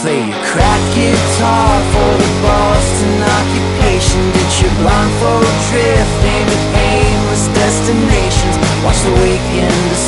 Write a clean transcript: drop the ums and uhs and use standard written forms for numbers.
Play your crack guitar for the Boston occupation. Ditch your blindfold drift, aim at aimless destinations. Watch the weekend